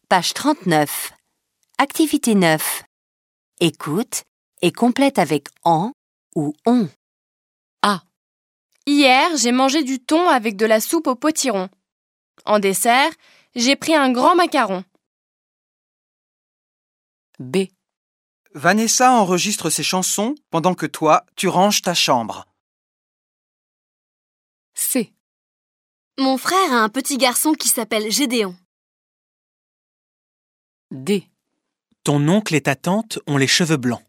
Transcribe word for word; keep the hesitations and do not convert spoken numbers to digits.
Page trente-neuf. Activité neuf. Écoute et complète avec en ou on. A. Hier, j'ai mangé du thon avec de la soupe au potiron. En dessert, j'ai pris un grand macaron. B. Vanessa enregistre ses chansons pendant que toi, tu ranges ta chambre. C. Mon frère a un petit garçon qui s'appelle Gédéon. D. Ton oncle et ta tante ont les cheveux blancs.